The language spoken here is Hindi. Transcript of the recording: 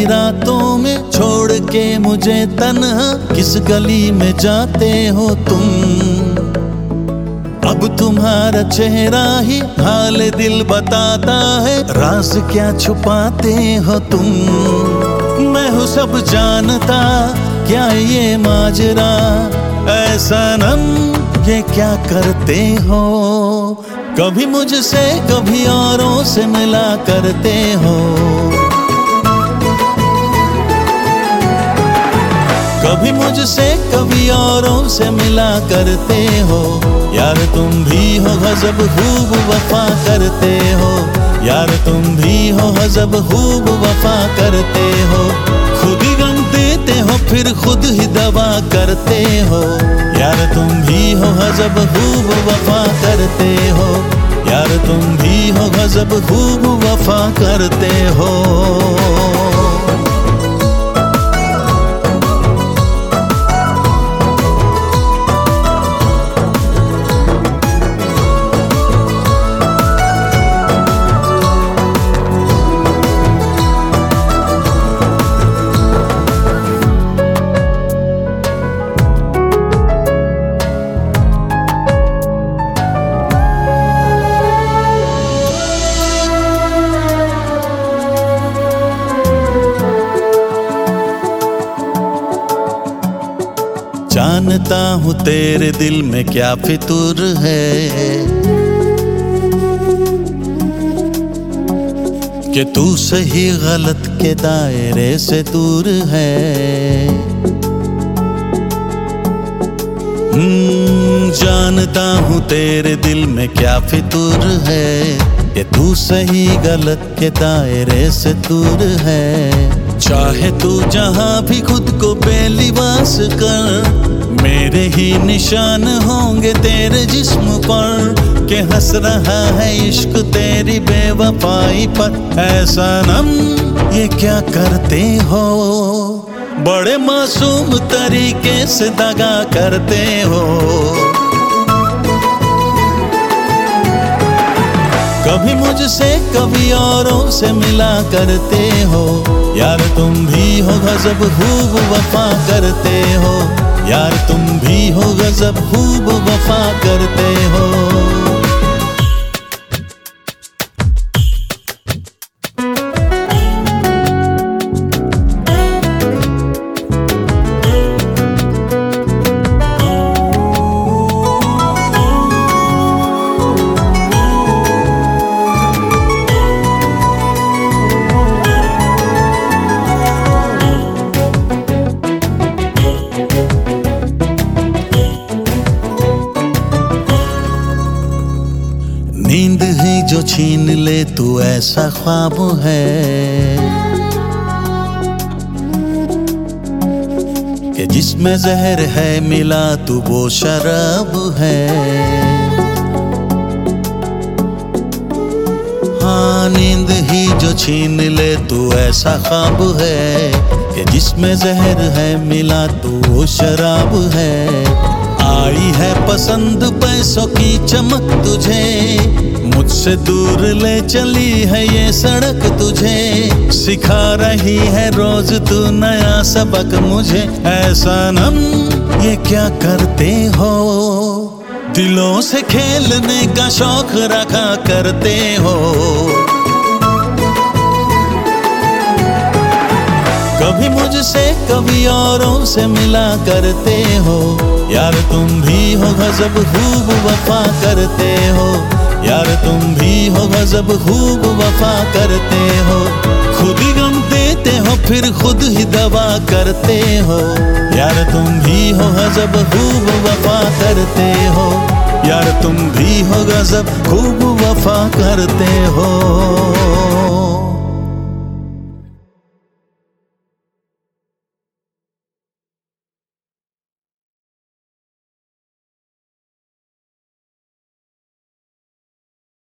प्यारी रातों में छोड़ के मुझे तन्हा किस गली में जाते हो तुम। अब तुम्हारा चेहरा ही हाल दिल बताता है, राज क्या छुपाते हो तुम। मैं हूँ सब जानता, क्या ये माजरा ऐसा नम ये क्या करते हो। कभी मुझसे कभी औरों से मिला करते हो, कभी मुझसे कभी औरों से मिला करते हो। यार तुम भी हो गजब खूब वफा करते हो, यार तुम भी हो गजब खूब वफा करते हो। खुद ही गम देते हो फिर खुद ही दवा करते हो। यार तुम भी हो गजब खूब वफा करते हो, यार तुम भी हो गजब खूब वफा करते हो। जानता हूँ तेरे दिल में क्या फितूर है, कि तू सही गलत के दायरे से दूर है। जानता हूँ तेरे दिल में क्या फितूर है, कि तू सही गलत के दायरे से दूर है। चाहे तू जहाँ भी खुद को बेलिबास कर, मेरे ही निशान होंगे तेरे जिस्म पर, के हंस रहा है इश्क तेरी बेवफाई पर। ऐसा नम ये क्या करते हो, बड़े मासूम तरीके से दगा करते हो। कभी मुझसे कभी औरों से मिला करते हो। यार तुम भी हो गजब खूब वफा करते हो, यार तुम भी हो गजब खूब वफा करते हो। नींद ही जो छीन ले तू ऐसा ख्वाब है, कि जिसमें जहर है मिला तू वो शराब है। हाँ नींद ही जो छीन ले तू ऐसा ख्वाब है, कि जिसमें जहर है मिला तू वो शराब है। आई है पसंद पैसों की चमक तुझे, मुझसे दूर ले चली है ये सड़क तुझे। सिखा रही है रोज तू नया सबक मुझे। ऐसा नम ये क्या करते हो, दिलों से खेलने का शौक रखा करते हो। कभी मुझसे कभी औरों से मिला करते हो। यार तुम भी हो गजब खूब वफा करते हो, यार तुम भी हो गजब खूब वफा करते हो। खुद ही गम देते हो फिर खुद ही दवा करते हो। यार तुम भी हो गजब खूब वफा करते हो, यार तुम भी हो गजब खूब वफा करते हो।